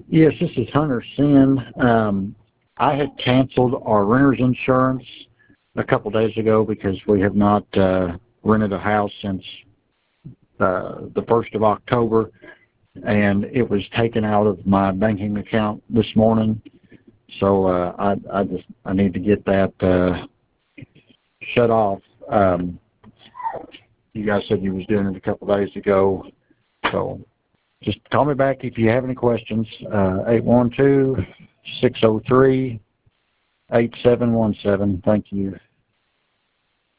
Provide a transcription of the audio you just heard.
Yes, this is Hunter Sin. I had canceled our renter's insurance a couple days ago because we have not rented a house since the 1st of October, and it was taken out of my banking account this morning. So I need to get that shut off. You guys said you was doing it a couple days ago, so just call me back if you have any questions. 812-603-8717. Thank you.